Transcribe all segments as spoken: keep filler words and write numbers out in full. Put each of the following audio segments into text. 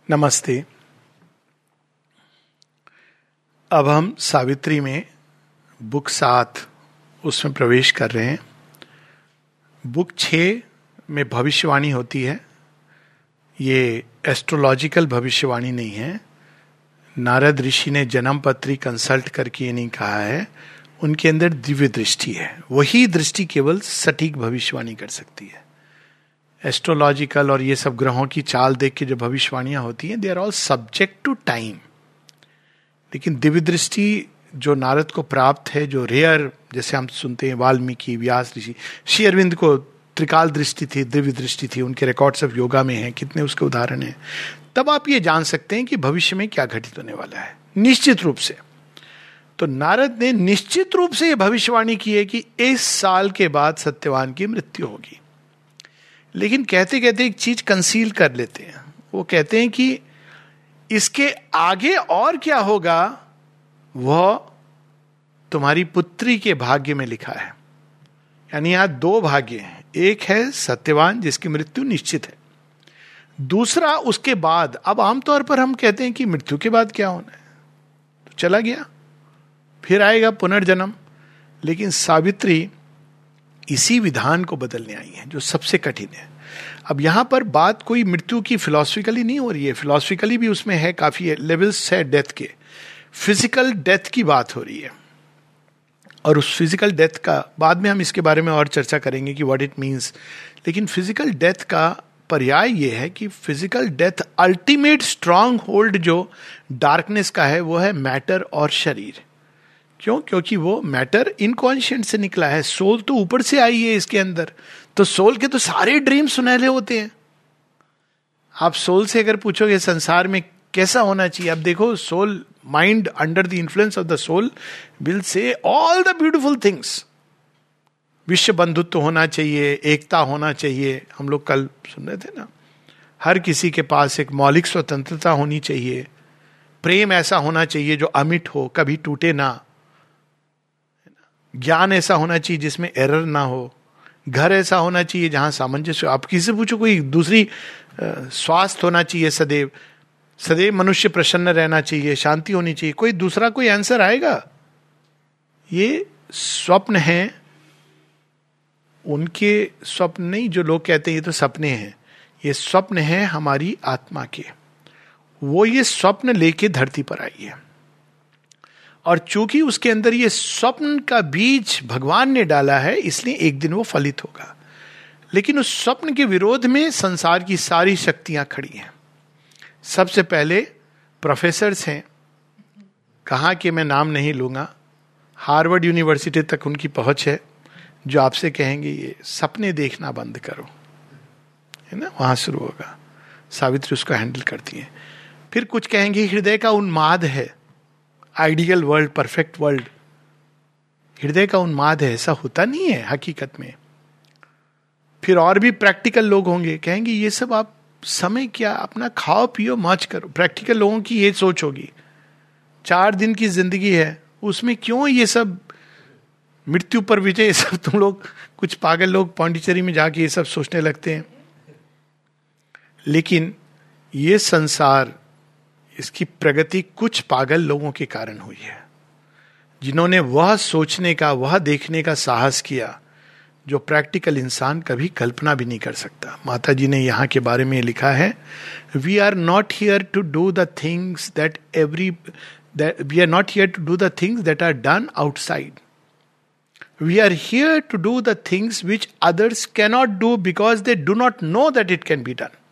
नमस्ते। अब हम सावित्री में बुक सात उसमें प्रवेश कर रहे हैं। बुक छः में भविष्यवाणी होती है। ये एस्ट्रोलॉजिकल भविष्यवाणी नहीं है। नारद ऋषि ने जन्म पत्री कंसल्ट करके ये नहीं कहा है। उनके अंदर दिव्य दृष्टि है, वही दृष्टि केवल सटीक भविष्यवाणी कर सकती है। एस्ट्रोलॉजिकल और ये सब ग्रहों की चाल देख के जो भविष्यवाणियां होती हैं, they are all subject to time. लेकिन दिव्य दृष्टि जो नारद को प्राप्त है, जो रेयर, जैसे हम सुनते हैं वाल्मीकि, व्यास ऋषि, श्री अरविंद को त्रिकाल दृष्टि थी, दिव्य दृष्टि थी, उनके रिकॉर्ड्स ऑफ योगा में हैं, कितने उसके उदाहरण हैं। तब आप ये जान सकते हैं कि भविष्य में क्या घटित होने वाला है निश्चित रूप से। तो नारद ने निश्चित रूप से यह भविष्यवाणी की है कि इस साल के बाद सत्यवान की मृत्यु होगी। लेकिन कहते कहते एक चीज कंसील कर लेते हैं। वो कहते हैं कि इसके आगे और क्या होगा वह तुम्हारी पुत्री के भाग्य में लिखा है। यानी यहां दो भाग्य हैं, एक है सत्यवान जिसकी मृत्यु निश्चित है, दूसरा उसके बाद। अब आमतौर पर हम कहते हैं कि मृत्यु के बाद क्या होना है, तो चला गया, फिर आएगा पुनर्जन्म। लेकिन सावित्री इसी विधान को बदलने आई है जो सबसे कठिन है। अब यहां पर बात कोई मृत्यु की फिलॉसफिकली नहीं हो रही है, फिलॉसफिकली भी उसमें है, काफी लेवल्स है डेथ के। फिजिकल डेथ की बात हो रही है, और उस फिजिकल डेथ का बाद में हम इसके बारे में और चर्चा करेंगे कि व्हाट इट मीन्स। लेकिन फिजिकल डेथ का पर्याय ये है कि physical death ultimate strong hold जो डार्कनेस का है वो है मैटर और शरीर। क्यों? क्योंकि वो मैटर इनकॉन्शियंट से निकला है, सोल तो ऊपर से आई है इसके अंदर। तो सोल के तो सारे ड्रीम सुनहले होते हैं। आप सोल से अगर पूछोगे संसार में कैसा होना चाहिए, अब देखो, soul mind under the influence of the soul will see all the beautiful things. विश्व बंधुत्व होना चाहिए, एकता होना चाहिए। हम लोग कल सुन रहे थे ना, हर किसी के पास एक मौलिक स्वतंत्रता होनी चाहिए। प्रेम ऐसा होना चाहिए जो अमिट हो, कभी टूटे ना। ज्ञान ऐसा होना चाहिए जिसमें एरर ना हो। घर ऐसा होना चाहिए जहां सामंजस्य। आप किसी से पूछो, कोई दूसरी स्वास्थ्य होना चाहिए सदैव, सदैव मनुष्य प्रसन्न रहना चाहिए, शांति होनी चाहिए। कोई दूसरा कोई आंसर आएगा? ये स्वप्न हैं, उनके स्वप्न नहीं जो लोग कहते हैं ये तो सपने हैं। ये स्वप्न हैं हमारी आत्मा के। वो ये स्वप्न लेके धरती पर आई है, और चूंकि उसके अंदर ये स्वप्न का बीज भगवान ने डाला है, इसलिए एक दिन वो फलित होगा। लेकिन उस स्वप्न के विरोध में संसार की सारी शक्तियां खड़ी हैं। सबसे पहले प्रोफेसर्स हैं, कहाँ के मैं नाम नहीं लूंगा, हार्वर्ड यूनिवर्सिटी तक उनकी पहुंच है, जो आपसे कहेंगे ये सपने देखना बंद करो, है ना, वहां शुरू होगा। सावित्री उसको हैंडल करती है। फिर कुछ कहेंगे हृदय का उन्माद है, आइडियल वर्ल्ड, परफेक्ट वर्ल्ड। हृदय का उन्माद है, ऐसा होता नहीं है हकीकत में। फिर और भी प्रैक्टिकल लोग होंगे, कहेंगे ये सब आप समय क्या, अपना खाओ पियो मौज करो। प्रैक्टिकल लोगों की ये सोच होगी, चार दिन की जिंदगी है, उसमें क्यों ये सब मृत्यु पर विजय, ये सब तुम लोग, कुछ पागल लोग पांडिचेरी में जाके ये सब सोचने लगते हैं। लेकिन ये संसार, इसकी प्रगति कुछ पागल लोगों के कारण हुई है, जिन्होंने वह सोचने का, वह देखने का साहस किया जो प्रैक्टिकल इंसान कभी कल्पना भी नहीं कर सकता। माता जी ने यहाँ के बारे में लिखा है, we are not here to do the things that every we are not here to do the things that are done outside, we are here to do the things which others cannot do because they do not know that it can be done.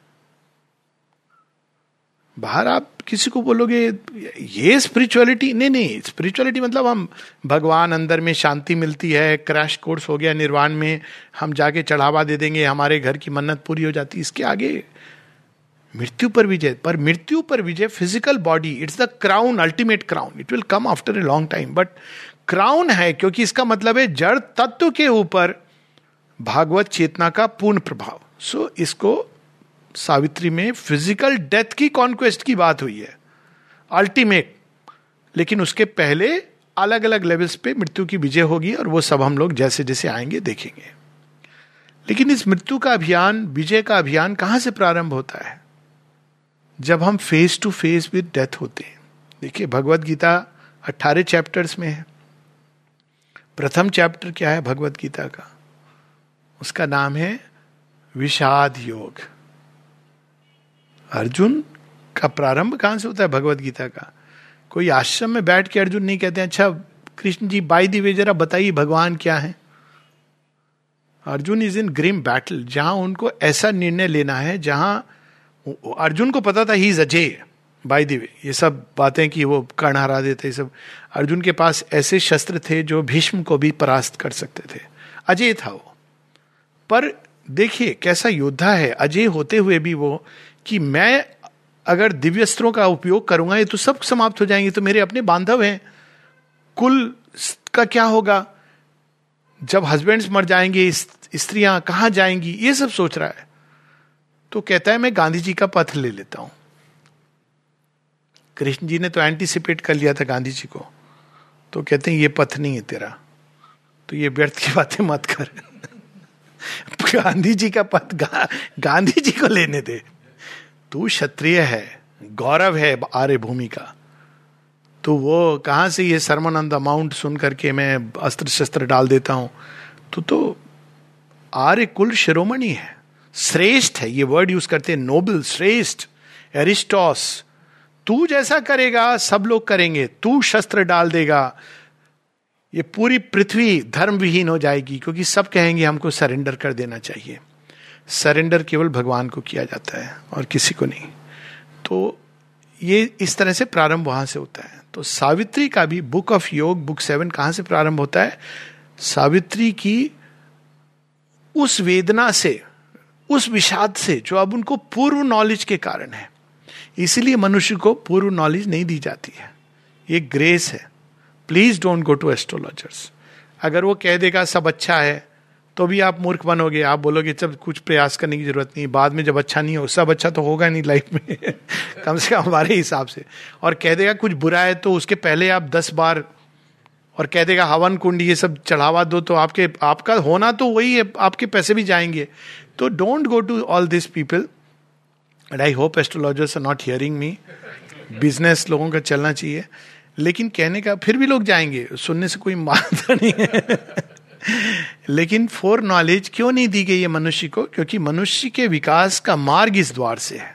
बाहर आप किसी को बोलोगे ये spirituality, नहीं नहीं, spirituality मतलब हम भगवान, अंदर में शांति मिलती है, क्रैश कोर्स हो गया निर्वाण में, हम जाके चढ़ावा दे देंगे, हमारे घर की मन्नत पूरी हो जाती। इसके आगे मृत्यु पर विजय। पर मृत्यु पर विजय, physical body, it's the crown, ultimate crown. It will come after a long time, but crown है क्योंकि इसका मतलब है जड़ तत्व के ऊपर भागवत चेतना का पूर्ण प्रभाव। सो so, इसको सावित्री में फिजिकल डेथ की कॉन्क्वेस्ट की बात हुई है, अल्टीमेट। लेकिन उसके पहले अलग अलग लेवल्स पे मृत्यु की विजय होगी, और वो सब हम लोग जैसे जैसे आएंगे देखेंगे। लेकिन इस मृत्यु का अभियान, विजय का अभियान कहां से प्रारंभ होता है? जब हम face to face with death होते हैं। देखिए भगवत गीता अट्ठारह चैप्टर्स में है। प्रथम चैप्टर क्या है भगवत गीता का? उसका नाम है विषाद योग। अर्जुन का प्रारंभ कहां से होता है भगवत गीता का? कोई आश्रम में बैठ के अर्जुन नहीं कहते हैं अच्छा Krishna ji by the way जरा बताइए भगवान क्या है। Arjun is in grim battle, जहां उनको ऐसा निर्णय लेना है, जहां अर्जुन को पता था ही इज अजय। बाय द वे ये सब बातें कि वो कर्ण हरा देते, सब अर्जुन के पास ऐसे शस्त्र थे जो भीष्म को भी परास्त कर सकते थे। अजय था वो। पर देखिए कैसा योद्धा है, अजय होते हुए भी वो कि मैं अगर दिव्यस्त्रों का उपयोग करूंगा ये तो सब समाप्त हो जाएंगे, तो मेरे अपने बांधव हैं, कुल का क्या होगा, जब हस्बैंड्स मर जाएंगे स्त्रियां कहां जाएंगी, ये सब सोच रहा है। तो कहता है मैं गांधी जी का पथ ले लेता हूं। कृष्ण जी ने तो एंटीसिपेट कर लिया था गांधी जी को, तो कहते हैं ये पथ नहीं है तेरा, तो ये व्यर्थ की बातें मत कर। गांधी जी का पथ गा, गांधी जी को लेने दे। तू क्षत्रिय है, गौरव है आर्य भूमि का, तो वो कहां से ये सरमन ऑन द माउंट सुन करके मैं अस्त्र शस्त्र डाल देता हूं। तो तो आर्य कुल शिरोमणि है, श्रेष्ठ है, ये वर्ड यूज करते हैं, नोबल, श्रेष्ठ, एरिस्टोस। तू जैसा करेगा सब लोग करेंगे, तू शस्त्र डाल देगा, ये पूरी पृथ्वी धर्म विहीन हो जाएगी, क्योंकि सब कहेंगे हमको सरेंडर कर देना चाहिए। सरेंडर केवल भगवान को किया जाता है और किसी को नहीं। तो ये इस तरह से प्रारंभ वहां से होता है। तो सावित्री का भी book of yoga book seven कहां से प्रारंभ होता है? सावित्री की उस वेदना से, उस विषाद से जो अब उनको पूर्व नॉलेज के कारण है। इसीलिए मनुष्य को पूर्व नॉलेज नहीं दी जाती है, ये ग्रेस है। Please don't go to astrologers. अगर वो कह देगा सब अच्छा है तो भी आप मूर्ख बनोगे, आप बोलोगे जब कुछ प्रयास करने की जरूरत नहीं, बाद में जब अच्छा नहीं हो, सब अच्छा तो होगा नहीं लाइफ में कम से कम हमारे हिसाब से। और कह देगा कुछ बुरा है तो उसके पहले आप दस बार, और कह देगा हवन कुंड ये सब चढ़ावा दो, तो आपके आपका होना तो वही है, आपके पैसे भी जाएंगे। तो don't go to all this people and I hope astrologers are not hearing me. Business लोगों का चलना चाहिए, लेकिन कहने का फिर भी लोग जाएंगे, सुनने से कोई मानता नहीं है। लेकिन फोर नॉलेज क्यों नहीं दी गई है मनुष्य को? क्योंकि मनुष्य के विकास का मार्ग इस द्वार से है।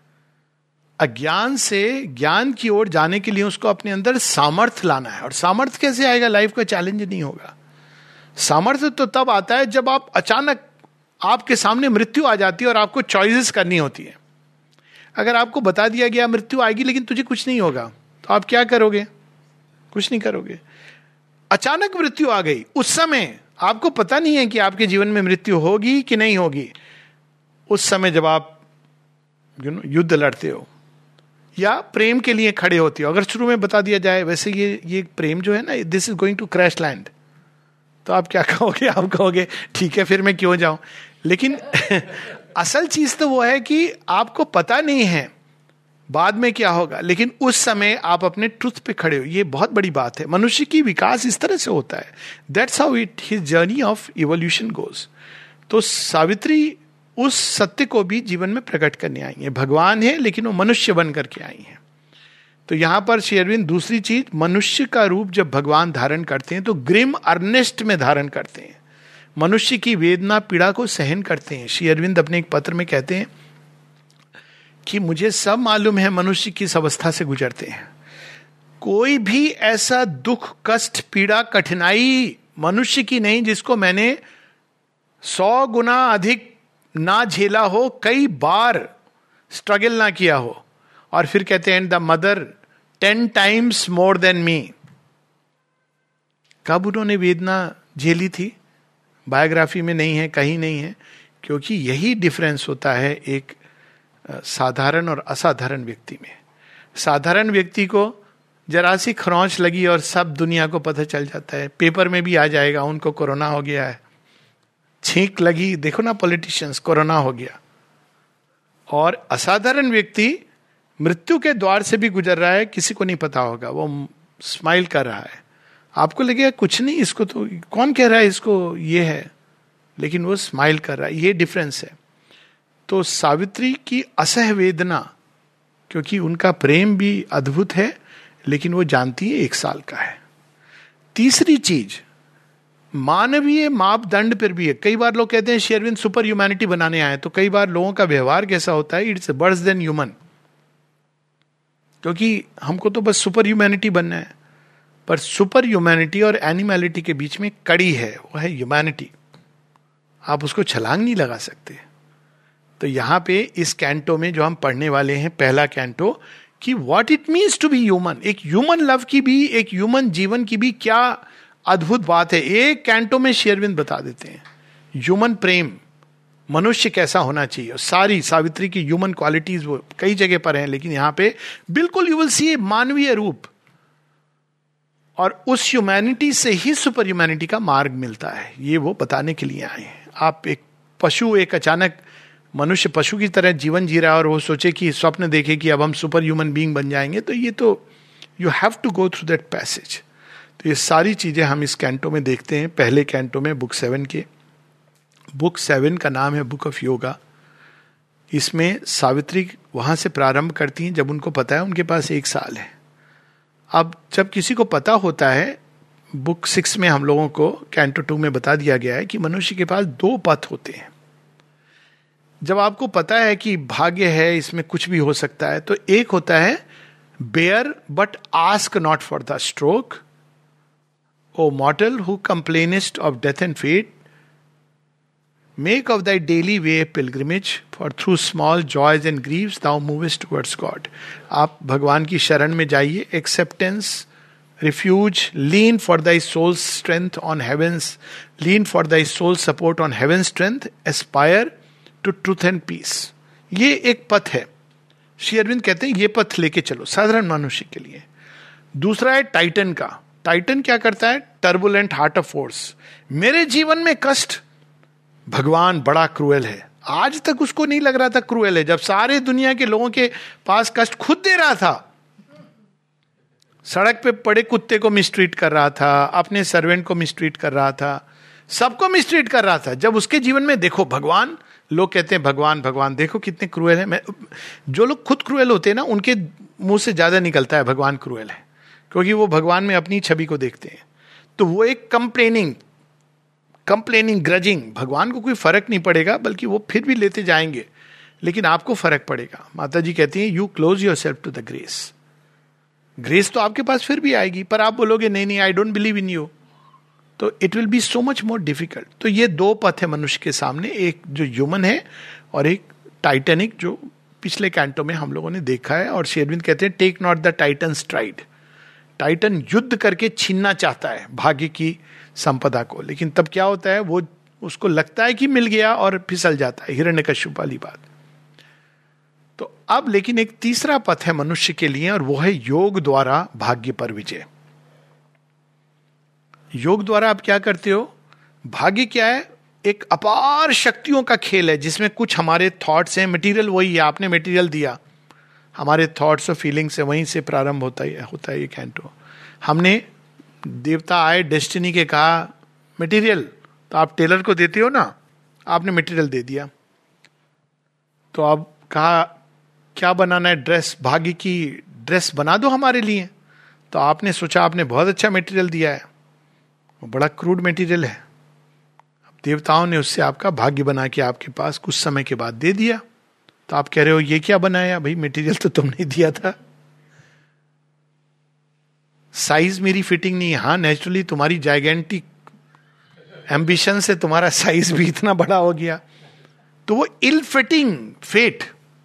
अज्ञान से ज्ञान की ओर जाने के लिए उसको अपने अंदर सामर्थ्य लाना है। और सामर्थ्य कैसे आएगा? लाइफ का चैलेंज नहीं होगा। सामर्थ्य तो तब आता है जब आप अचानक आपके सामने मृत्यु आ जाती है और आपको चॉइसेस करनी होती है। अगर आपको बता दिया गया मृत्यु आएगी लेकिन तुझे कुछ नहीं होगा, तो आप क्या करोगे? कुछ नहीं करोगे। अचानक मृत्यु आ गई, उस समय आपको पता नहीं है कि आपके जीवन में मृत्यु होगी कि नहीं होगी। उस समय जब आप यू नो युद्ध लड़ते हो या प्रेम के लिए खड़े होते हो, अगर शुरू में बता दिया जाए वैसे ये ये प्रेम जो है ना, this is going to crash land, तो आप क्या कहोगे? आप कहोगे ठीक है फिर मैं क्यों जाऊं। लेकिन असल चीज तो वो है कि आपको पता नहीं है बाद में क्या होगा, लेकिन उस समय आप अपने ट्रुथ पे खड़े हो। ये बहुत बड़ी बात है। मनुष्य की विकास इस तरह से होता है। That's how it his journey of evolution goes. तो सावित्री उस सत्य को भी जीवन में प्रकट करने आई है। भगवान है लेकिन वो मनुष्य बन करके आई है। तो यहां पर श्री अरविंद दूसरी चीज, मनुष्य का रूप जब भगवान धारण करते हैं तो ग्रिम अर्नेस्ट में धारण करते हैं, मनुष्य की वेदना पीड़ा को सहन करते हैं। श्री अरविंद अपने एक पत्र में कहते हैं कि मुझे सब मालूम है मनुष्य किस अवस्था से गुजरते हैं। कोई भी ऐसा दुख कष्ट पीड़ा कठिनाई मनुष्य की नहीं जिसको मैंने सौ गुना अधिक ना झेला हो, कई बार स्ट्रगल ना किया हो। और फिर कहते हैं the mother ten times more than me. कब उन्होंने वेदना झेली थी? बायोग्राफी में नहीं है, कहीं नहीं है। क्योंकि यही डिफरेंस होता है एक साधारण और असाधारण व्यक्ति में। साधारण व्यक्ति को जरा सी खरोंच लगी और सब दुनिया को पता चल जाता है, पेपर में भी आ जाएगा उनको कोरोना हो गया है। छींक लगी, देखो ना पॉलिटिशियंस, कोरोना हो गया। और असाधारण व्यक्ति मृत्यु के द्वार से भी गुजर रहा है, किसी को नहीं पता होगा, वो स्माइल कर रहा है। आपको लगेगा कुछ नहीं, इसको तो कौन कह रहा है इसको ये है, लेकिन वो स्माइल कर रहा है। ये डिफरेंस है। तो सावित्री की असह वेदना क्योंकि उनका प्रेम भी अद्भुत है, लेकिन वो जानती है एक साल का है। तीसरी चीज, मानवीय मापदंड पर भी है। कई बार लोग कहते हैं श्री अरविंद सुपर ह्यूमैनिटी बनाने आए, तो कई बार लोगों का व्यवहार कैसा होता है, इट्स वर्स देन ह्यूमन, क्योंकि हमको तो बस सुपर ह्यूमैनिटी बनना है। पर सुपर ह्यूमैनिटी और एनिमैलिटी के बीच में कड़ी है, वो है ह्यूमैनिटी। आप उसको छलांग नहीं लगा सकते। तो यहां पे इस कैंटो में जो हम पढ़ने वाले हैं, पहला कैंटो, कि what it means to be human, एक ह्यूमन लव की भी, एक ह्यूमन जीवन की भी क्या अद्भुत बात है, एक कैंटो में श्री अरविंद बता देते हैं। ह्यूमन प्रेम, मनुष्य कैसा होना चाहिए, और सारी सावित्री की ह्यूमन क्वालिटीज वो कई जगह पर हैं, लेकिन यहां पे बिल्कुल यू विल सी मानवीय रूप, और उस ह्यूमैनिटी से ही सुपर ह्यूमैनिटी का मार्ग मिलता है। ये वो बताने के लिए आए हैं। आप एक पशु, एक अचानक मनुष्य पशु की तरह जीवन जी रहा है और वो सोचे कि स्वप्न देखे कि अब हम सुपर ह्यूमन बीइंग बन जाएंगे, तो ये तो you have to go through that passage. तो ये सारी चीजें हम इस कैंटो में देखते हैं, पहले कैंटो में, बुक सेवन के। बुक सेवन का नाम है बुक ऑफ योगा। इसमें सावित्री वहां से प्रारंभ करती हैं जब उनको पता है उनके पास एक साल है। अब जब किसी को पता होता है, बुक सिक्स में हम लोगों को कैंटो टू में बता दिया गया है कि मनुष्य के पास दो पथ होते हैं। जब आपको पता है कि भाग्य है, इसमें कुछ भी हो सकता है, तो एक होता है bear but ask not for the stroke, o mortal who complainest of death and fate, make of thy daily way pilgrimage, for through small joys and griefs thou movest towards God. आप भगवान की शरण में जाइए, acceptance, refuge, lean for thy soul strength on heavens, lean for thy soul support on heaven strength, aspire to truth and peace. ये एक पथ है। श्री अरविंद कहते हैं ये पथ लेके चलो साधारण मनुष्य के लिए। दूसरा है टाइटन का। टाइटन क्या करता है? Turbulent heart of force. मेरे जीवन में कष्ट, भगवान बड़ा क्रूएल है। आज तक उसको नहीं लग रहा था क्रूएल है, जब सारे दुनिया के लोगों के पास कष्ट खुद दे रहा था। सड़क पे पड़े कुत्ते को मिसट्रीट कर रहा था, अपने सर्वेंट को मिसट्रीट कर रहा था, सबको मिसट्रीट कर रहा था। जब उसके जीवन में देखो भगवान, लोग कहते हैं भगवान भगवान देखो कितने क्रूएल है। मैं, जो लोग खुद क्रूएल होते हैं ना, उनके मुंह से ज्यादा निकलता है भगवान क्रूएल है, क्योंकि वो भगवान में अपनी छवि को देखते हैं। तो वो एक कंप्लेनिंग कंप्लेनिंग ग्रजिंग, भगवान को कोई फर्क नहीं पड़ेगा, बल्कि वो फिर भी लेते जाएंगे, लेकिन आपको फर्क पड़ेगा। माता जी कहती हैं you close your self to the grace. Grace तो आपके पास फिर भी आएगी, पर आप बोलोगे नहीं नहीं I don't believe in you, तो it will be so much more difficult. तो ये दो पथ है मनुष्य के सामने, एक जो ह्यूमन है और एक टाइटैनिक, जो पिछले कैंटो में हम लोगों ने देखा है। और श्री अरविंद कहते हैं take not the titan stride. Titan युद्ध करके छीनना चाहता है भाग्य की संपदा को, लेकिन तब क्या होता है, वो उसको लगता है कि मिल गया और फिसल जाता है, हिरण्यकश्यप वाली बात। तो अब लेकिन एक तीसरा पथ है मनुष्य के लिए, और वो है योग द्वारा भाग्य पर विजय। योग द्वारा आप क्या करते हो? भाग्य क्या है? एक अपार शक्तियों का खेल है, जिसमें कुछ हमारे थॉट्स हैं, मटेरियल वही है, आपने मटेरियल दिया, हमारे थॉट्स और फीलिंग्स से वहीं से प्रारंभ होता है होता है ये कैंटो। हमने देवता आए, डेस्टिनी के कहा मटेरियल, तो आप टेलर को देते हो ना, आपने मटेरियल दे दिया। तो अब कहा क्या बनाना है? ड्रेस, भाग्य की ड्रेस बना दो हमारे लिए। तो आपने सोचा आपने बहुत अच्छा मटेरियल दिया है, वो बड़ा क्रूड मटेरियल है। अब देवताओं ने उससे आपका भाग्य बना के आपके पास कुछ समय के बाद दे दिया। तो आप कह रहे हो ये क्या बनाया? भाई मटेरियल तो तुमने दिया था, साइज मेरी फिटिंग नहीं है। हाँ, नेचुरली तुम्हारी जाइगेंटिक एम्बिशन से तुम्हारा साइज भी इतना बड़ा हो गया। तो वो इल फिटिंग फेट,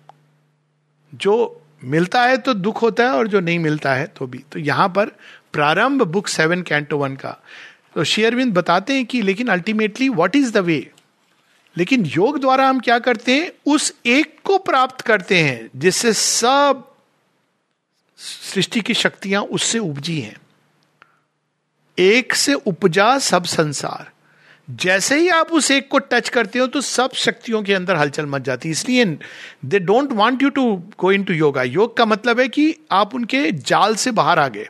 जो मिलता है तो दुख होता है और जो नहीं मिलता है तो भी। तो यहां पर प्रारंभ बुक सेवन कैंटो वन का। तो श्री अरविंद बताते हैं कि लेकिन ultimately what is the way. लेकिन योग द्वारा हम क्या करते हैं? उस एक को प्राप्त करते हैं जिससे सब सृष्टि की शक्तियां उससे उपजी हैं। एक से उपजा सब संसार। जैसे ही आप उस एक को टच करते हो तो सब शक्तियों के अंदर हलचल मच जाती है। इसलिए they don't want you to go into yoga. योग का मतलब है कि आप उनके जाल से बाहर आ गए,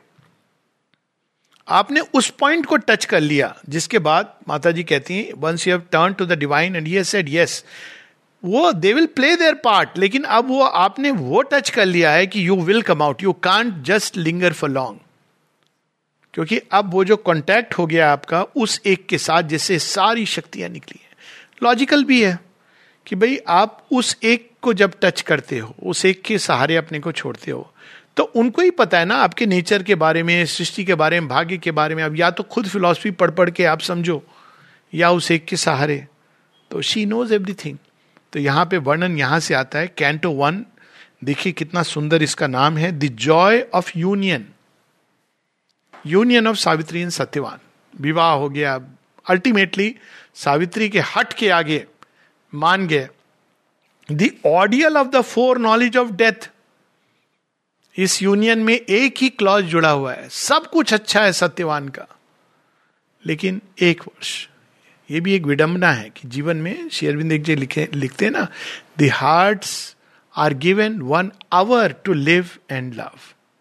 आपने उस पॉइंट को टच कर लिया, जिसके बाद माता जी कहती हैं once you have turn to the divine and he has said yes, वो they will play their part, लेकिन अब वो आपने वो टच कर लिया है कि you will come out, you can't just linger for long, क्योंकि अब वो जो कांटेक्ट हो गया आपका उस एक के साथ जिससे सारी शक्तियां निकली हैं. लॉजिकल भी है कि भाई आप उस एक को जब टच करते हो, उस एक के सहारे अपने को छोड़ते हो, तो उनको ही पता है ना आपके नेचर के बारे में, सृष्टि के बारे में, भाग्य के बारे में. अब या तो खुद फिलॉसफी पढ़ पढ़ के आप समझो, या उस एक के सहारे. तो शी नोज एवरीथिंग. तो यहां पे वर्णन यहां से आता है, कैंटो वन. देखिए कितना सुंदर इसका नाम है, the joy of union. Union of Savitri and Satyavan. विवाह हो गया. अल्टीमेटली सावित्री के हट के आगे मान गए. The ordeal of the foreknowledge of death. इस यूनियन में एक ही क्लॉज जुड़ा हुआ है, सब कुछ अच्छा है सत्यवान का, लेकिन एक वर्ष. ये भी एक विडंबना है कि जीवन में श्री अरविंद एक जी लिखे लिखते हैं ना, the hearts are given one hour to live and love,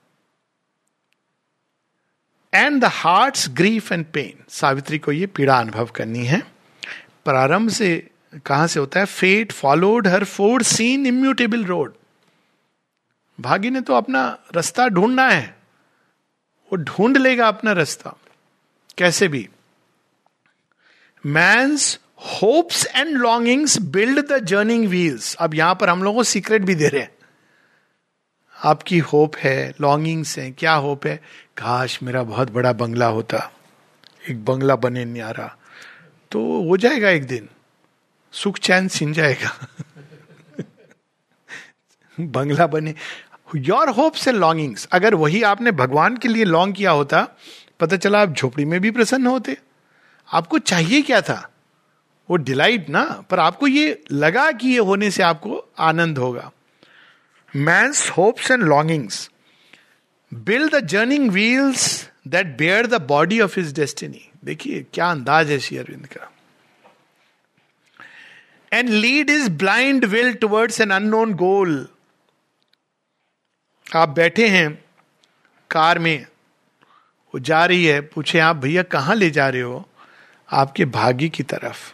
and the hearts grief and pain. Savitri को ये पीड़ा अनुभव करनी है. प्रारंभ से कहां से होता है, fate followed her foreseen immutable road. भाग्य ने तो अपना रास्ता ढूंढना है, वो ढूंढ लेगा अपना रास्ता कैसे भी. Man's hopes and longings build the journeying wheels. अब यहां पर हम लोगों को सीक्रेट भी दे रहे हैं. आपकी होप है, लॉन्गिंग्स है. क्या होप है, काश मेरा बहुत बड़ा बंगला होता. एक बंगला बने न्यारा, तो हो जाएगा एक दिन, सुख चैन छिन जाएगा. बंगला बने. Your hopes and longings. अगर वही आपने भगवान के लिए लॉन्ग किया होता, पता चला आप झोपड़ी में भी प्रसन्न होते. आपको चाहिए क्या था, वो डिलाइट ना, पर आपको ये लगा कि ये होने से आपको आनंद होगा. Man's hopes and longings build the journeying wheels that bear the body of his destiny. देखिए क्या अंदाज है श्री अरविंद का. And lead is blind will towards an unknown goal. आप बैठे हैं कार में, वो जा रही है, पूछे आप भैया कहां ले जा रहे हो, आपके भाग्य की तरफ.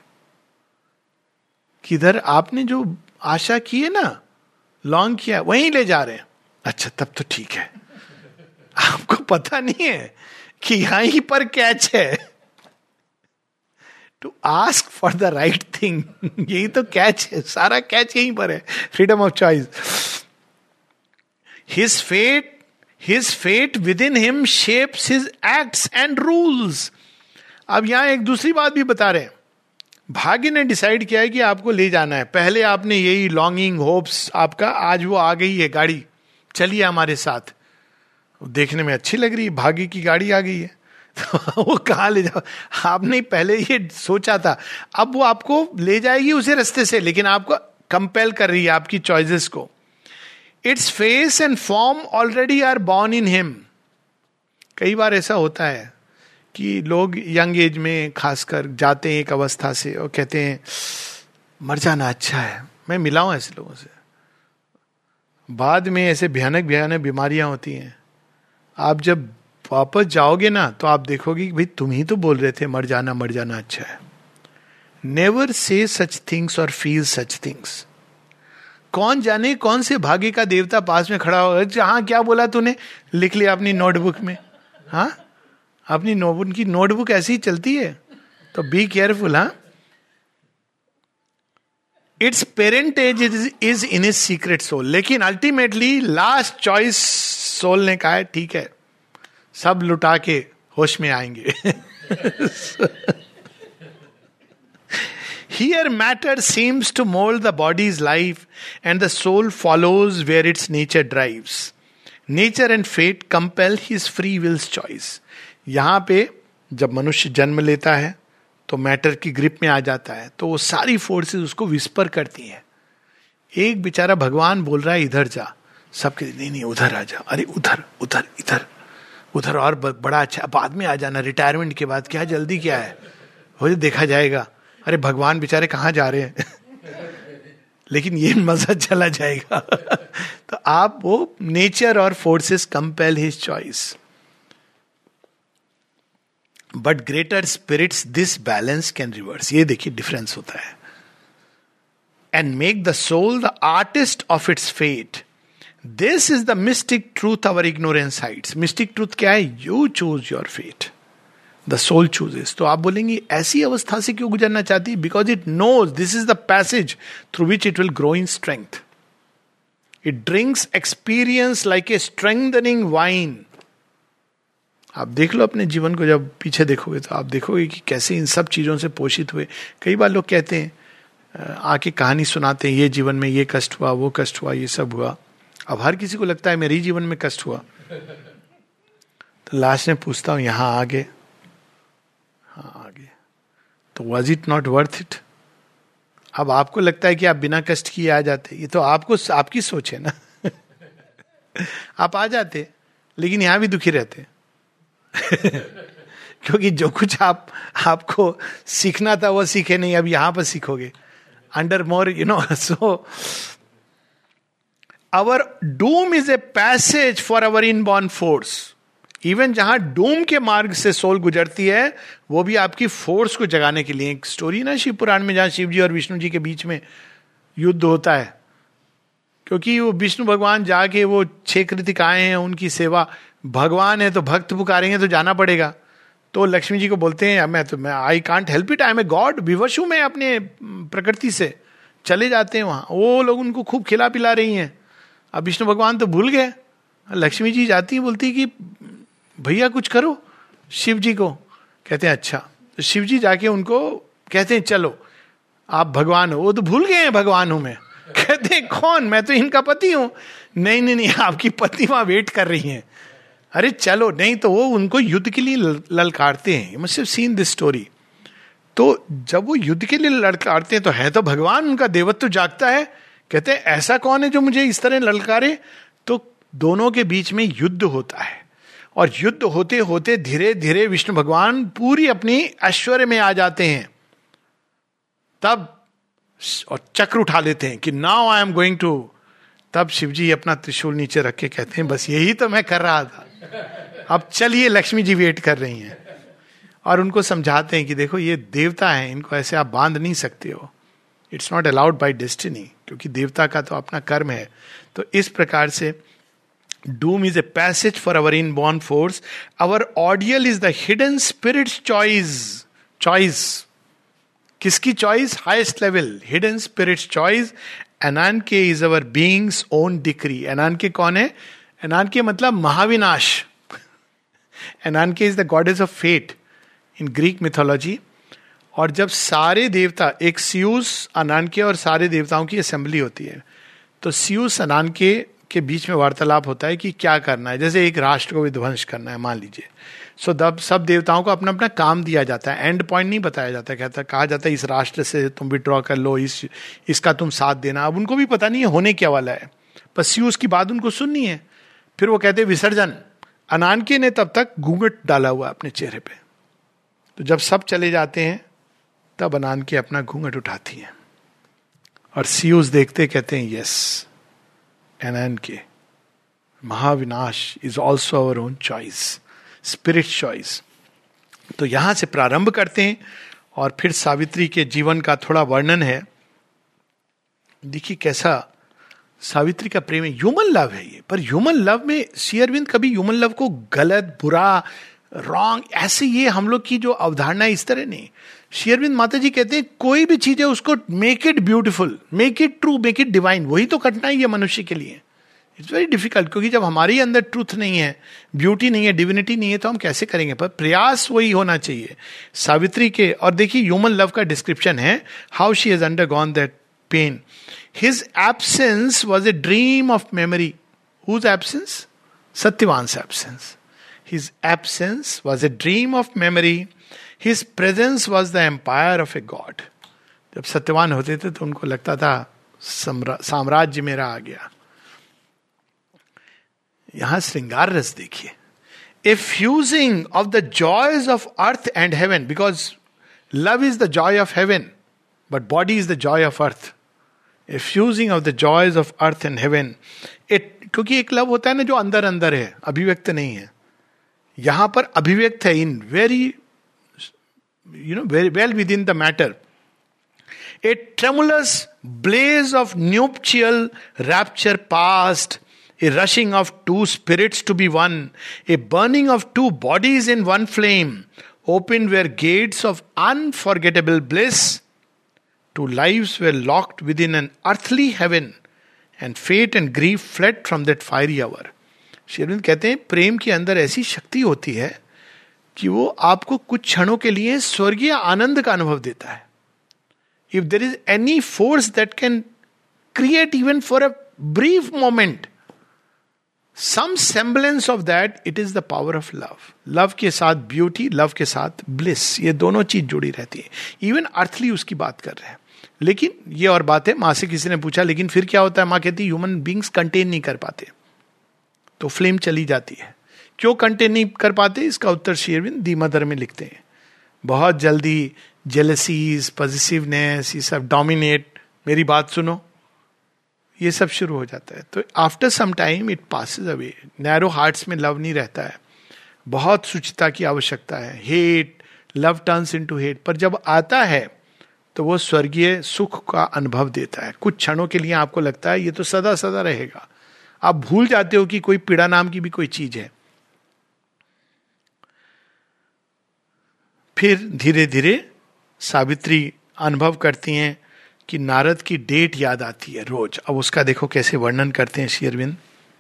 किधर आपने जो आशा की है ना, लॉन्ग किया, वहीं ले जा रहे हैं. अच्छा तब तो ठीक है. आपको पता नहीं है कि यहीं पर कैच है. To ask for the right thing, यही तो कैच है, सारा कैच यहीं पर है. Freedom of choice. His fate his fate within him shapes his acts and rules. अब यहां एक दूसरी बात भी बता रहे हैं. भाग्य ने डिसाइड किया है कि आपको ले जाना है. पहले आपने यही लॉन्गिंग होप्स आपका, आज वो आ गई है गाड़ी, चलिए हमारे साथ. देखने में अच्छी लग रही है, भाग्य की गाड़ी आ गई है, तो वो कहाँ ले जाओ. आपने पहले ये सोचा था, अब वो आपको ले जाएगी उसी रास्ते से, लेकिन आपको कंपेल कर रही है आपकी चॉइसेस को. Its face and form already are born in him. कई बार ऐसा होता है कि लोग यंग एज में खासकर जाते हैं एक अवस्था से और कहते हैं मर जाना अच्छा है. मैं मिला हूं ऐसे लोगों से. बाद में ऐसे भयानक भयानक बीमारियां होती हैं. आप जब वापस जाओगे ना, तो आप देखोगे कि भाई तुम ही तो बोल रहे थे मर जाना मर जाना अच्छा है. नेवर से सच थिंग्स और फील सच थिंग्स. कौन जाने कौन से भाग्य का देवता पास में खड़ा होगा, जहां क्या बोला तूने, लिख लिया अपनी नोटबुक में. हाँ, अपनी नोटबुक की नोटबुक ऐसी ही चलती है, तो बी केयरफुल. हाँ, its parentage is in his secret soul. लेकिन अल्टीमेटली लास्ट चॉइस सोल ने कहा है ठीक है, सब लुटा के होश में आएंगे. Here matter seems to mold the body's life and the soul follows where its nature drives. Nature and fate compel his free will's choice. यहां पे जब मनुष्य जन्म लेता है तो मैटर की ग्रिप में आ जाता है, तो वो सारी फोर्सेस उसको विस्पर करती हैं. एक बेचारा भगवान बोल रहा है इधर जा, सबके नहीं नहीं उधर आ जा, अरे उधर उधर इधर उधर और बड़ा अच्छा, बाद में आ जाना, रिटायरमेंट के बाद, क्या जल्दी क्या है, हो जाए देखा जाएगा. अरे भगवान बेचारे कहाँ जा रहे हैं. लेकिन ये मजा चला जाएगा. तो आप वो नेचर और forces compel his choice. But greater spirits this balance can reverse. ये देखिए डिफरेंस होता है. and make the soul the artist of its fate. This is the mystic truth our ignorance hides. Mystic truth क्या है? You choose your fate. The soul chooses. तो आप बोलेंगे ऐसी अवस्था से क्यों गुजरना चाहती है? Because it knows this is the passage through which it will grow in strength. It drinks experience like a strengthening wine. आप देख लो अपने जीवन को, जब पीछे देखोगे तो आप देखोगे कि कैसे इन सब चीजों से पोषित हुए. कई बार लोग कहते हैं, आके कहानी सुनाते हैं, ये जीवन में ये कष्ट हुआ, वो कष्ट हुआ, ये सब हुआ. अब हर किसी को लगता है मेरे जीवन में कष्ट हुआ. तो लास्ट में पूछता हूं, यहां आगे, हाँ आगे, तो was it not worth it? अब आपको लगता है कि आप बिना कष्ट किए आ जाते, ये तो आपको आपकी सोच है ना. आप आ जाते, लेकिन यहां भी दुखी रहते. क्योंकि जो कुछ आप आपको सीखना था वो सीखे नहीं, अब यहां पर सीखोगे अंडर मोर, you know. So our doom is a passage for our inborn force. इवन जहां डूम के मार्ग से सोल गुजरती है, वो भी आपकी फोर्स को जगाने के लिए. एक स्टोरी ना शिव पुराण में, जहां शिव जी और विष्णु जी के बीच में युद्ध होता है, क्योंकि वो विष्णु भगवान जाके वो छह कृतिकाएं हैं उनकी सेवा, भगवान है तो भक्त पुकारेंगे तो जाना पड़ेगा. तो लक्ष्मी जी को बोलते हैं, मैं तो मैं I can't help it, I M a god, विवश हूं मैं अपने प्रकृति से. चले जाते हैं वहां, वो लोग उनको खूब खिला पिला रही हैं. अब विष्णु भगवान तो भूल गए. लक्ष्मी जी जाती है, बोलती कि भैया कुछ करो शिव जी को. कहते हैं अच्छा. तो शिव जी जाके उनको कहते हैं चलो आप भगवान हो. वो तो भूल गए हैं भगवान हूं मैं. कहते हैं कौन? मैं तो इनका पति हूं. नहीं नहीं नहीं, आपकी पत्नी वहां वेट कर रही हैं. अरे चलो. नहीं तो वो उनको युद्ध के लिए ललकारते हैं. You must have seen this story. तो जब वो युद्ध के लिए ललकारते हैं तो है तो भगवान, उनका देवत्व जागता है. कहते हैं ऐसा कौन है जो मुझे इस तरह ललकारे? तो दोनों के बीच में युद्ध होता है, और युद्ध होते होते धीरे धीरे विष्णु भगवान पूरी अपनी ऐश्वर्य में आ जाते हैं. तब और चक्र उठा लेते हैं कि now I am going to. तब शिवजी अपना त्रिशूल नीचे रख के कहते हैं बस यही तो मैं कर रहा था, अब चलिए. लक्ष्मी जी वेट कर रही हैं और उनको समझाते हैं कि देखो ये देवता है, इनको ऐसे आप बांध नहीं सकते हो. It's not allowed by destiny, क्योंकि देवता का तो अपना कर्म है. तो इस प्रकार से Doom is a passage for our inborn force. Our ordeal is the hidden spirit's choice. Choice. किसकी choice? Highest level. Hidden spirit's choice. Ananke is our being's own decree. Ananke कौन है? Ananke मतलब महाविनाश. Ananke is the goddess of fate in Greek mythology. और जब सारे देवता, एक सियूस, अनानके और सारे देवताओं की असेंबली होती है, तो सियूस अनानके के बीच में वार्तालाप होता है कि क्या करना है. जैसे एक राष्ट्र को विध्वंस करना है मान लीजिए. सो तब सब देवताओं को अपना अपना काम दिया जाता है. एंड पॉइंट नहीं बताया जाता. कहता कहा जाता है इस राष्ट्र से तुम विड्रॉ कर लो, इस इसका तुम साथ देना. अब उनको भी पता नहीं है होने क्या वाला है, बस सियूस की बात उनको सुननी है. फिर वो कहते विसर्जन. अनानके ने तब तक घूंघट डाला हुआ अपने चेहरे पे. तो जब सब चले जाते हैं तब अनानके अपना घूंघट उठाती है और सियूस देखते कहते हैं यस, Ananke, महाविनाश is also our own choice, spirit choice. तो यहां से प्रारंभ करते हैं और फिर सावित्री के जीवन का थोड़ा वर्णन है. देखिए कैसा सावित्री का प्रेम है. ह्यूमन लव है ये, पर ह्यूमन लव में श्री अरविंद कभी ह्यूमन लव को गलत, बुरा, रॉन्ग, ऐसे ये हम लोग की जो अवधारणा इस तरह नहीं. श्री अरविंद माता जी कहते हैं कोई भी चीज है उसको make it beautiful, make it true, make it divine. वही तो कठिनाई है मनुष्य के लिए. इट्स वेरी डिफिकल्ट, क्योंकि जब हमारे अंदर ट्रूथ नहीं है, ब्यूटी नहीं है, डिविनिटी नहीं है, तो हम कैसे करेंगे. पर प्रयास वही होना चाहिए सावित्री के. और देखिए ह्यूमन लव का डिस्क्रिप्शन है, how she has undergone that pain. His absence was a dream of memory. Whose absence? Satyavan's absence. His absence was a dream of memory. His presence was the empire of a god. जब सत्यवान होते थे तो उनको लगता था साम्राज्य मेरा आ गया. यहां श्रृंगार रस देखिए. A fusing of the joys of earth and heaven, because love is the joy of heaven, but body is the joy of earth. A fusing of the joys of earth and heaven. It, क्योंकि एक love होता है ना जो अंदर अंदर है, अभिव्यक्त नहीं है. यहां पर अभिव्यक्त है in very, you know, very well within the matter. A tremulous blaze of nuptial rapture past, a rushing of two spirits to be one, a burning of two bodies in one flame, opened were gates of unforgettable bliss, two lives were locked within an earthly heaven, and fate and grief fled from that fiery hour. Shri Aurobindo कहते हैं प्रेम के अंदर ऐसी शक्ति होती है कि वो आपको कुछ क्षणों के लिए स्वर्गीय आनंद का अनुभव देता है. If there is any force that can create even for a brief moment some semblance of that, it is the power of love. Love के साथ beauty, love के साथ bliss, ये दोनों चीज जुड़ी रहती है. Even earthly उसकी बात कर रहे हैं. लेकिन ये और बात है, माँ से किसी ने पूछा लेकिन फिर क्या होता है, माँ कहती ह्यूमन बींग्स कंटेन नहीं कर पाते, तो फ्लेम चली जाती है. क्यों कंटेन नहीं कर पाते, इसका उत्तर श्री अरविंद दी मदर में लिखते हैं. बहुत जल्दी जेलसीज, पॉजिटिवनेस, ये सब डोमिनेट, मेरी बात सुनो, ये सब शुरू हो जाता है. तो after some time it passes away. Narrow hearts में लव नहीं रहता है, बहुत सुचिता की आवश्यकता है. Hate, love turns into hate. पर जब आता है तो वो स्वर्गीय सुख का अनुभव देता है. कुछ क्षणों के लिए आपको लगता है ये तो सदा सदा रहेगा, आप भूल जाते हो कि कोई पीड़ा नाम की भी कोई चीज है. फिर धीरे धीरे सावित्री अनुभव करती हैं कि नारद की डेट याद आती है रोज. अब उसका देखो कैसे वर्णन करते हैं Shri Aurobindo.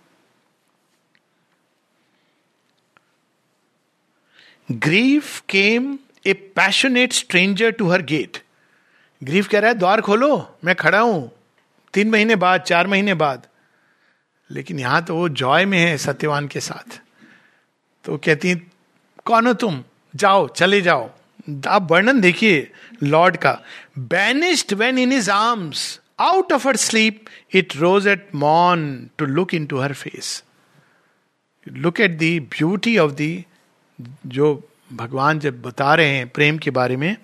Grief came a passionate stranger to her gate. Grief कह रहा है द्वार खोलो, मैं खड़ा हूं, तीन महीने बाद, चार महीने बाद. लेकिन यहां तो वो जॉय में है सत्यवान के साथ. तो कहती है कौन हो तुम, जाओ, चले जाओ. आप वर्णन देखिए लॉर्ड का. Banished when in his arms, out of her sleep, it rose at morn to look into her face. Look at the beauty of the, जो भगवान जब बता रहे हैं प्रेम के बारे में.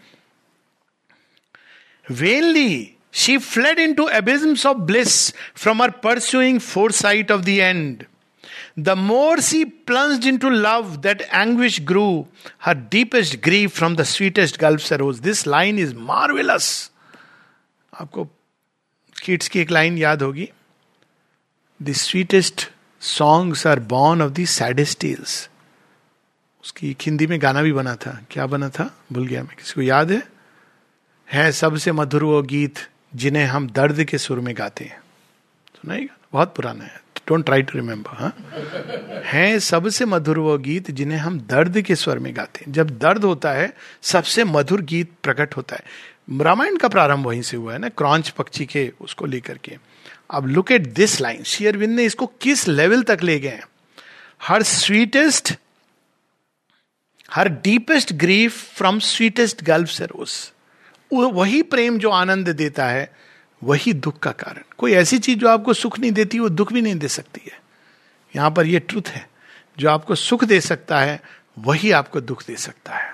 Vainly she fled into abysms of bliss from her pursuing foresight of the end. The more she plunged into love, that anguish grew. Her deepest grief from the sweetest gulfs arose. This line is marvelous. आपको kids की एक line याद होगी. The sweetest songs are born of the saddest tales. उसकी हिंदी में गाना भी बना था. क्या बना था भूल गया मैं, किसी को याद है? है सबसे मधुर वो गीत जिन्हें हम दर्द के सुर में गाते हैं. सुना ही, बहुत पुराना है, डोंट ट्राई टू रिमेंबर. हाँ, है सबसे मधुर वो गीत जिन्हें हम दर्द के स्वर में गाते हैं. जब दर्द होता है सबसे मधुर गीत प्रकट होता है. रामायण का प्रारंभ वहीं से हुआ है ना, क्रॉन्च पक्षी के उसको लेकर के. अब look at this line, Shri Aurobindo ने इसको किस लेवल तक ले गए. Her sweetest, her deepest grief from sweetest gulf sorrows. वही प्रेम जो आनंद देता है वही दुख का कारण. कोई ऐसी चीज जो आपको सुख नहीं देती वो दुख भी नहीं दे सकती है. यहां पर ये ट्रुथ है, जो आपको सुख दे सकता है वही आपको दुख दे सकता है.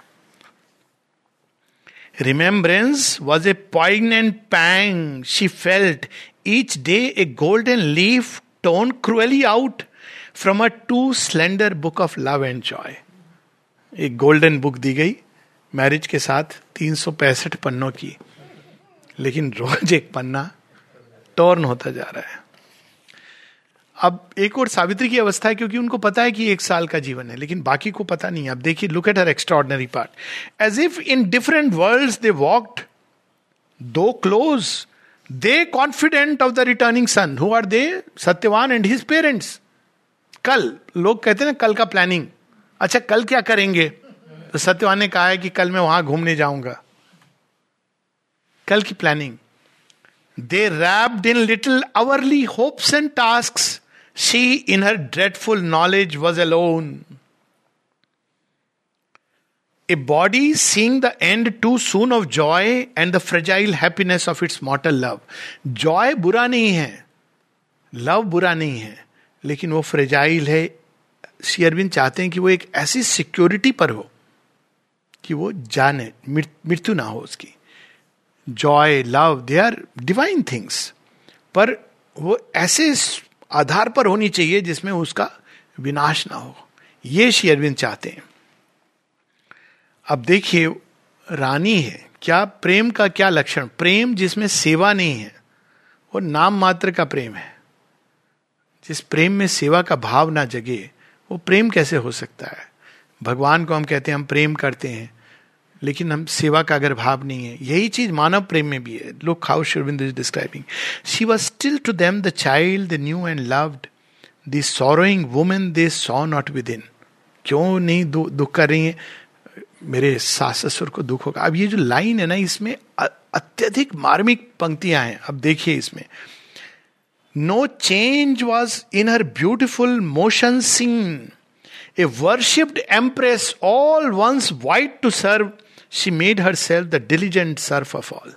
Remembrance was a poignant pang she felt each day, a golden leaf torn cruelly out from a too slender book of love and joy. एक गोल्डन बुक दी गई मैरिज के साथ, तीन सौ पैंसठ पन्नों की, लेकिन रोज एक पन्ना टॉर्न होता जा रहा है. अब एक और सावित्री की अवस्था है, क्योंकि उनको पता है कि एक साल का जीवन है, लेकिन बाकी को पता नहीं है. अब देखिए, look at her extraordinary part. As if in different worlds they walked, though close, they confident of the returning sun. Who are they? Satyavan and his parents. कल लोग कहते हैं ना, कल का प्लानिंग. अच्छा कल क्या करेंगे? तो सत्यवान ने कहा है कि कल मैं वहां घूमने जाऊंगा. कल की planning. They wrapped in little hourly hopes and tasks. She in her dreadful knowledge was alone. A body seeing the end too soon of joy and the fragile happiness of its mortal love. Joy बुरा नहीं है, love बुरा नहीं है, लेकिन वो fragile है. श्री अरविंद चाहते हैं कि वो एक ऐसी सिक्योरिटी पर हो कि वो जाने, मृत्यु ना हो उसकी. Joy, love, they are divine things, पर वो ऐसे आधार पर होनी चाहिए जिसमें उसका विनाश ना हो. ये श्री अरविंद चाहते हैं. अब देखिए, रानी है क्या, प्रेम का क्या लक्षण? प्रेम जिसमें सेवा नहीं है, वो नाम मात्र का प्रेम है। जिस प्रेम में सेवा का भाव ना जगे वो प्रेम कैसे हो सकता है? भगवान को हम कहते हैं हम प्रेम करते हैं, लेकिन हम सेवा का अगर भाव नहीं है, यही चीज मानव प्रेम में भी है। Look how Shri Aurobindo is describing, she was still to them the child they knew and loved, the sorrowing woman they saw not within. क्यों नहीं दु, दुख कर रही है? मेरे सास ससुर को दुख होगा। अब ये जो लाइन है ना, इसमें अत्यधिक मार्मिक पंक्तियां हैं। अब देखिए इसमें, no change was in her beautiful motion seen, a worshipped empress all once white to serve, she made herself the diligent serf of all.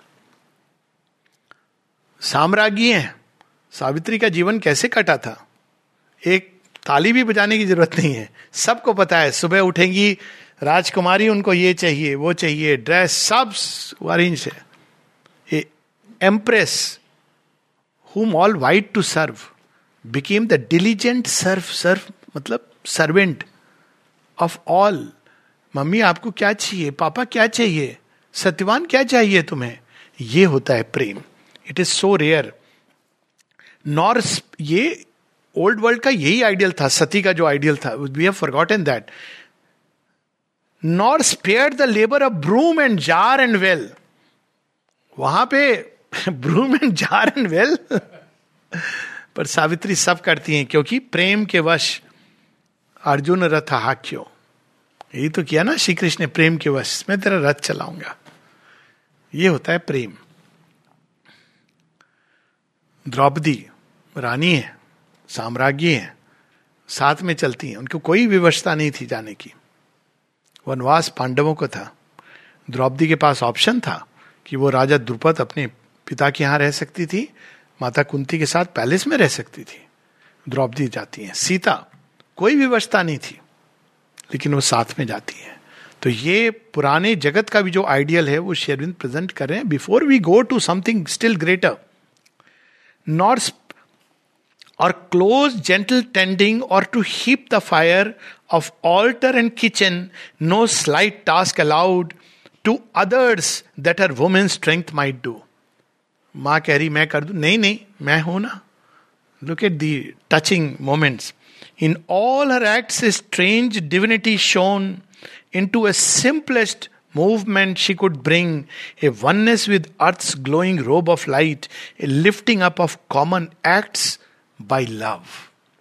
साम्राज्ञी है, सावित्री का जीवन कैसे कटा था? एक ताली भी बजाने की जरूरत नहीं है, सबको पता है। सुबह उठेंगी राजकुमारी, उनको ये चाहिए वो चाहिए, ड्रेस सब अरेंज है। A empress whom all white to serve became the diligent serf, serf मतलब सर्वेंट ऑफ ऑल। मम्मी आपको क्या चाहिए, पापा क्या चाहिए, सत्यवान क्या चाहिए तुम्हें? ये होता है प्रेम। It is so rare. Nor ये ओल्ड वर्ल्ड का यही आइडियल था, सती का जो आइडियल था, we have forgotten that. Nor spared the labour of broom and jar and well. वहां पे broom and jar and well पर सावित्री सब करती हैं, क्योंकि प्रेम के वश अर्जुन रथ हाक्यो। यही तो किया ना श्री कृष्ण ने, प्रेम के वश मैं तेरा रथ चलाऊंगा। ये होता है प्रेम। द्रौपदी रानी है, साम्राज्ञी है, साथ में चलती हैं, उनको कोई विवशता नहीं थी जाने की। वनवास पांडवों को था, द्रौपदी के पास ऑप्शन था कि वो राजा द्रुपद अपने पिता के यहां रह सकती थी, माता कुंती के साथ पैलेस में रह सकती थी। द्रौपदी जाती है। सीता कोई विवशता नहीं थी, लेकिन वो साथ में जाती है। तो ये पुराने जगत का भी जो आइडियल है वो श्री अरविंद प्रेजेंट कर रहे हैं। Before we go to something still greater, not or close gentle tending or to heap the fire of altar and kitchen, no slight task allowed to others that her women strength might do. मां कह रही मैं कर दूं, नहीं नहीं मैं हूं ना। Look at the touching moments. In all her acts a strange divinity shone, in to a simplest movement she could bring, a oneness with earth's glowing robe of light, a lifting up of common acts by love.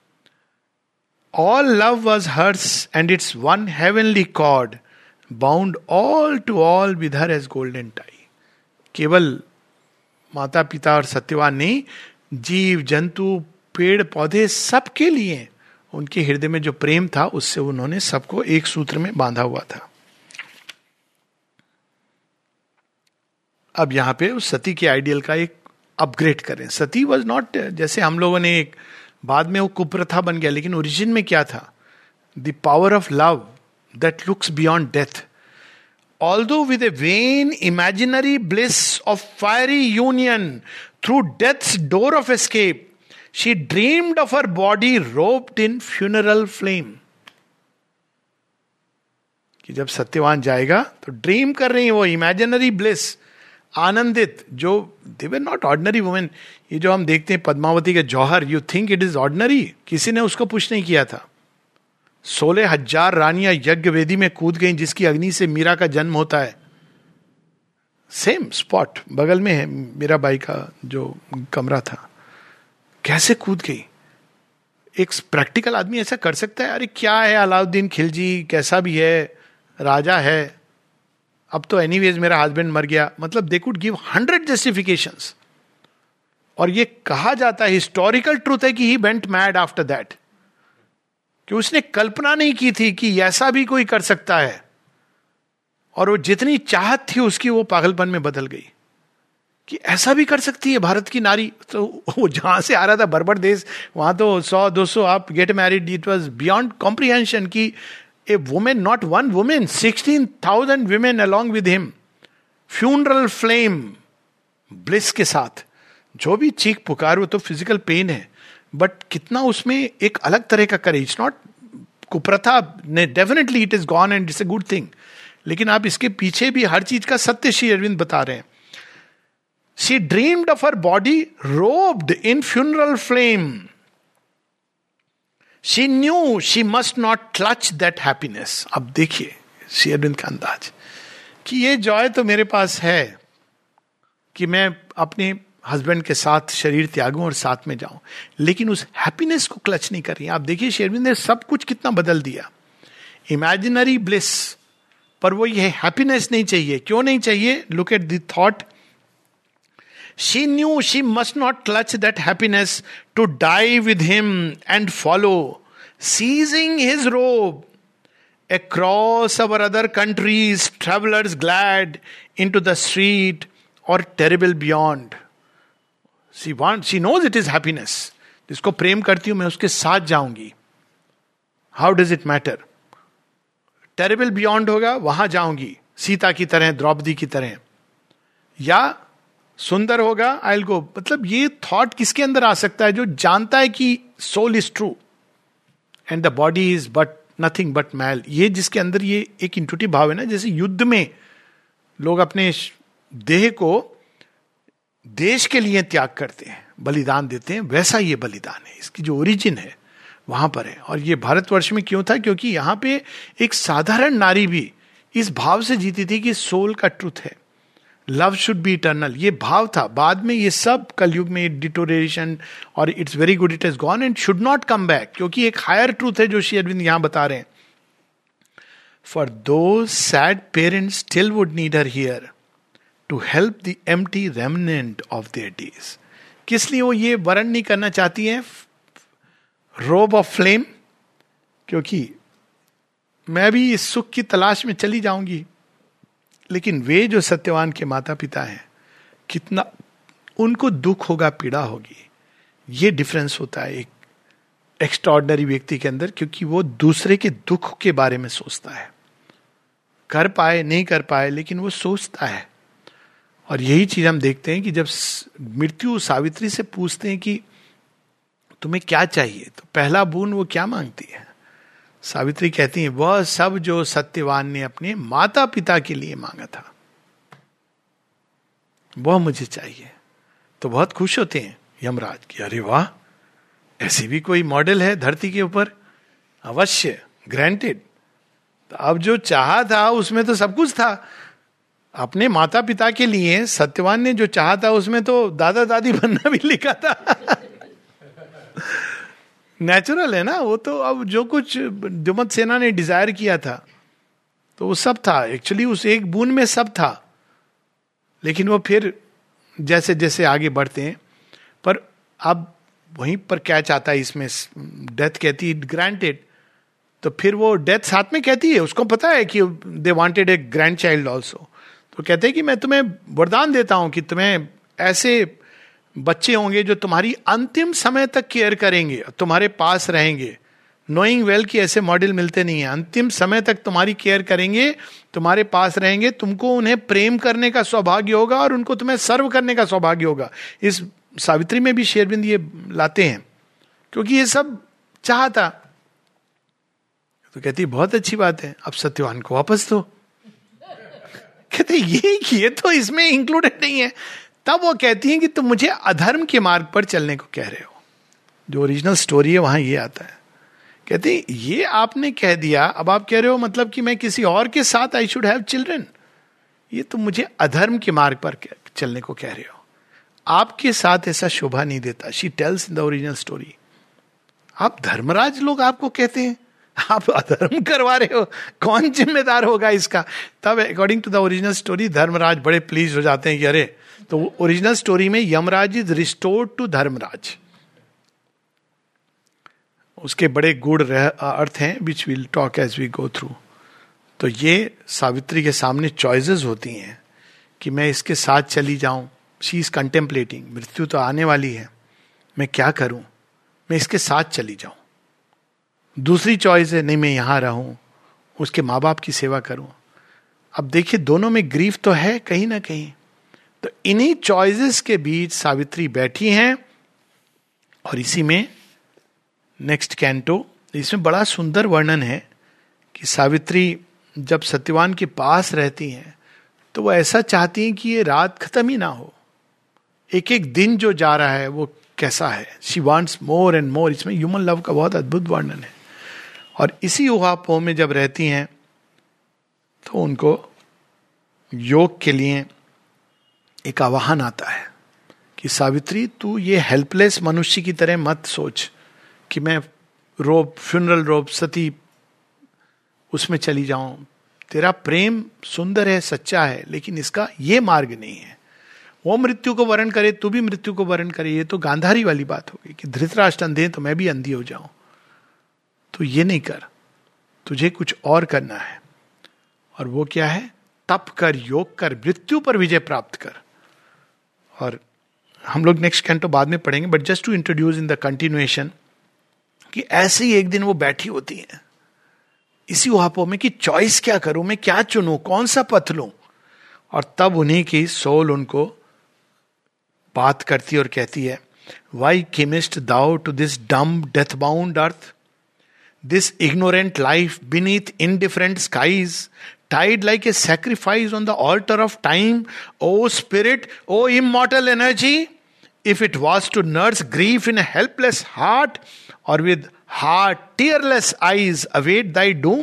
All love was hers, and its one heavenly cord bound all to all with her as golden tie. केवल माता पिता और सत्यवान नहीं, जीव जंतु पेड़ पौधे सबके लिए उनके हृदय में जो प्रेम था उससे उन्होंने सबको एक सूत्र में बांधा हुआ था। अब यहां पे उस सती के आइडियल का एक अपग्रेड करें। सती वॉज नॉट, जैसे हम लोगों ने एक बाद में वो कुप्रथा बन गया, लेकिन ओरिजिन में क्या था? The power of love that looks beyond death. Although with a vain imaginary bliss of fiery union through death's door of escape, she dreamed of her body robed in funeral flame. कि जब सत्यवान जाएगा तो dream कर रही है वो imaginary bliss, आनंदित, जो they were not ordinary women. ये जो हम देखते हैं पद्मावती के jauhar, you think it is ordinary? किसी ने उसको पुश नहीं किया था। सोलह हजार रानियां यज्ञ वेदी में कूद गई, जिसकी अग्नि से मीरा का जन्म होता है। सेम स्पॉट बगल में है मीरा बाई का जो कमरा था। कैसे कूद गई? एक प्रैक्टिकल आदमी ऐसा कर सकता है? अरे क्या है, अलाउद्दीन खिलजी कैसा भी है, राजा है, अब तो एनीवेज मेरा हस्बैंड मर गया। मतलब they could give hundred justifications. और ये कहा जाता है, हिस्टोरिकल ट्रूथ है, कि he went mad after that, कि उसने कल्पना नहीं की थी कि ऐसा भी कोई कर सकता है। और वो जितनी चाहत थी उसकी, वो पागलपन में बदल गई कि ऐसा भी कर सकती है भारत की नारी। तो वो जहां से आ रहा था बर्बर देश, वहां तो सौ दो सौ आप get married, it was beyond comprehension की a woman, not one woman, sixteen thousand women along with him, funeral flame, bliss के साथ। जो भी चीख पुकार, वो तो फिजिकल पेन है, बट कितना उसमें एक अलग तरह का करेज। नॉट कुप्रथा ने, definitely it is gone and it's a good thing, लेकिन आप इसके पीछे भी हर चीज का सत्य श्री अरविंद बता रहे हैं। She dreamed of her body robed in funeral flame. She knew she must not clutch that happiness. अब देखिए श्री अरविंद का अंदाज कि ये जॉय तो मेरे पास है कि मैं अपने हस्बैंड के साथ शरीर त्यागूं और साथ में जाऊं, लेकिन उस हैप्पीनेस को क्लच नहीं कर रही. आप देखिए श्री अरविंद ने सब कुछ कितना बदल दिया. इमेजिनरी ब्लिस, पर वो ये हैप्पीनेस नहीं चाहिए. क्यों नहीं चाहिए? Look at the thought. She knew she must not clutch that happiness to die with him and follow, seizing his robe across our other countries, travelers glad into the street or terrible beyond. She wants, she knows it is happiness. जिसको प्रेम करती हूं मैं उसके साथ जाऊंगी. How does it matter? Terrible beyond होगा, वहां जाऊंगी सीता की तरह, द्रौपदी की तरह. या सुंदर होगा, I'll go. मतलब ये थॉट किसके अंदर आ सकता है? जो जानता है कि soul is true and the body is but nothing but मैल. ये जिसके अंदर ये एक इंट्यूटिव भाव है ना, जैसे युद्ध में लोग अपने देह को देश के लिए त्याग करते हैं, बलिदान देते हैं, वैसा ये बलिदान है. इसकी जो ओरिजिन है वहां पर है. और ये भारतवर्ष में क्यों था? क्योंकि यहां पे एक साधारण नारी भी इस भाव से जीती थी कि सोल का ट्रुथ है, लव शुड बी इटर्नल. ये भाव था. बाद में ये सब कलयुग में डिटोरेशन, और it's very good it has gone and should not come back, क्योंकि एक हायर ट्रूथ है जो श्री अरविंद यहां बता रहे हैं. For though sad parents still would need her here to help the empty remnant of their days. किस लिए वो ये वर्ण नहीं करना चाहती हैं रोब ऑफ फ्लेम? क्योंकि मैं भी इस सुख की तलाश में चली जाऊंगी, लेकिन वे जो सत्यवान के माता पिता हैं, कितना उनको दुख होगा, पीड़ा होगी. ये डिफरेंस होता है एक एक्स्ट्राऑर्डिनरी व्यक्ति के अंदर, क्योंकि वो दूसरे के दुख के बारे में सोचता है. कर पाए नहीं कर पाए, लेकिन वो सोचता है. और यही चीज हम देखते हैं कि जब मृत्यु सावित्री से पूछते हैं कि तुम्हें क्या चाहिए, तो पहला बूंद वो क्या मांगती है? सावित्री कहती है वह सब जो सत्यवान ने अपने माता पिता के लिए मांगा था, वह मुझे चाहिए. तो बहुत खुश होते हैं यमराज की, अरे वाह, ऐसी भी कोई मॉडल है धरती के ऊपर. अवश्य, ग्रांटेड. तो अब जो चाहा था उसमें तो सब कुछ था. अपने माता पिता के लिए सत्यवान ने जो चाहा था उसमें तो दादा दादी बनना भी लिखा था. नेचुरल है ना वो तो. अब जो कुछ दुमत सेना ने डिजायर किया था तो वो सब था. एक्चुअली उस एक बूंद में सब था. लेकिन वो फिर जैसे जैसे आगे बढ़ते हैं, पर अब वहीं पर कैच आता है इसमें. डेथ कहती है ग्रांटेड, तो फिर वो डेथ साथ में कहती है, उसको पता है कि they wanted a grandchild also. तो कहते हैं कि मैं तुम्हें वरदान देता हूं कि तुम्हें ऐसे बच्चे होंगे जो तुम्हारी अंतिम समय तक केयर करेंगे, तुम्हारे पास रहेंगे. नोइंग वेल कि ऐसे मॉडल मिलते नहीं है. अंतिम समय तक तुम्हारी केयर करेंगे, तुम्हारे पास रहेंगे, तुमको उन्हें प्रेम करने का सौभाग्य होगा और उनको तुम्हें सर्व करने का सौभाग्य होगा. इस सावित्री में भी श्री अरविंद ये लाते हैं, क्योंकि ये सब चाहता. तो कहती बहुत अच्छी बात है, अब सत्यवान को वापस दो. कहते ये ये तो इसमें इंक्लूडेड नहीं है. तब वो कहती हैं कि तुम मुझे अधर्म के मार्ग पर चलने को कह रहे हो. जो ओरिजिनल स्टोरी है वहां ये आता है. कहते हैं ये आपने कह दिया, अब आप कह रहे हो मतलब कि मैं किसी और के साथ आई शुड हैव चिल्ड्रन. ये तुम मुझे अधर्म के मार्ग पर चलने को कह रहे हो. आपके साथ ऐसा शोभा नहीं देता. She tells in the original story. आप धर्मराज लोग आपको कहते हैं आप अधर्म करवा रहे हो, कौन जिम्मेदार होगा इसका? तब according to the original story Dharmaraj बड़े प्लीज हो जाते हैं कि अरे. तो ओरिजिनल स्टोरी में Yamaraj is restored to Dharmaraj. उसके बड़े गूढ़ अर्थ हैं which will talk as we go through. तो ये सावित्री के सामने चॉइसेस होती हैं कि मैं इसके साथ चली जाऊं. शी इज कंटेम्पलेटिंग, मृत्यु तो आने वाली है, मैं क्या करूं? मैं इसके साथ चली जाऊं. दूसरी चॉइस है नहीं मैं यहां रहूं, उसके माँ बाप की सेवा करूं. अब देखिए दोनों में ग्रीफ तो है कहीं ना कहीं. तो इन्हीं चॉइसेस के बीच सावित्री बैठी हैं. और इसी में नेक्स्ट कैंटो, इसमें बड़ा सुंदर वर्णन है कि सावित्री जब सत्यवान के पास रहती हैं तो वो ऐसा चाहती हैं कि ये रात खत्म ही ना हो. एक एक दिन जो जा रहा है वो कैसा है. She wants more and more. इसमें ह्यूमन लव का बहुत अद्भुत वर्णन है. और इसी ऊहापोह में जब रहती हैं तो उनको योग के लिए एक आवाहन आता है कि सावित्री, तू ये हेल्पलेस मनुष्य की तरह मत सोच कि मैं रोब, फ्यूनरल रोब, सती उसमें चली जाऊं. तेरा प्रेम सुंदर है, सच्चा है, लेकिन इसका ये मार्ग नहीं है. वो मृत्यु को वरण करे, तू भी मृत्यु को वरण करे. ये तो गांधारी वाली बात हो गई कि धृतराष्ट्र अंधे तो मैं भी अंधी हो जाऊं. तो ये नहीं कर, तुझे कुछ और करना है. और वो क्या है? तप कर, योग कर, मृत्यु पर विजय प्राप्त कर. और हम लोग नेक्स्ट कैंटो बाद में पढ़ेंगे, but just to introduce in the continuation कि ऐसे ही एक दिन वो बैठी होती हैं इसी उहापों में कि चॉइस क्या करूं, मैं क्या चुनूं, कौन सा पथ लूं. और तब उन्हीं की सोल उनको बात करती और कहती है, why camest thou to this dumb death bound earth, this ignorant life beneath indifferent skies, tied like a sacrifice on the altar of time, O spirit, O immortal energy, if it was to nurse grief in a helpless heart, or with heart tearless eyes await thy doom,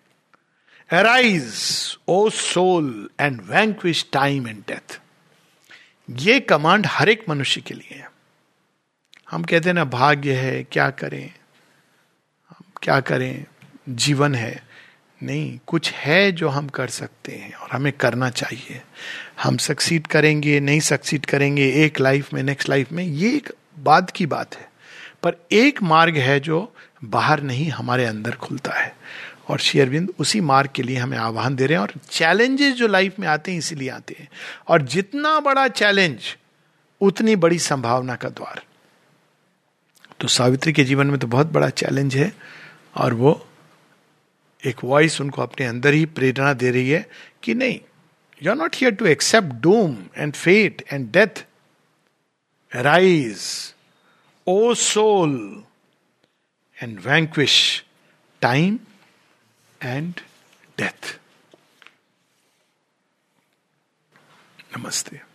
arise, O soul, and vanquish time and death. ये command हर एक मनुष्य के लिए है. हम कहते हैं ना भाग्य है, क्या करें, हम क्या करें, जीवन है. नहीं, कुछ है जो हम कर सकते हैं और हमें करना चाहिए. हम सक्सीड करेंगे, नहीं सक्सीड करेंगे, एक लाइफ में, नेक्स्ट लाइफ में, ये एक बाद की बात है. पर एक मार्ग है जो बाहर नहीं, हमारे अंदर खुलता है. और श्री अरविंद उसी मार्ग के लिए हमें आह्वान दे रहे हैं. और चैलेंजेस जो लाइफ में आते हैं इसीलिए आते हैं. और जितना बड़ा चैलेंज उतनी बड़ी संभावना का द्वार. तो सावित्री के जीवन में तो बहुत बड़ा चैलेंज है. और वो एक वॉइस उनको अपने अंदर ही प्रेरणा दे रही है कि नहीं, you are not here to accept doom and fate and death. Arise, O soul, and vanquish time and death. नमस्ते.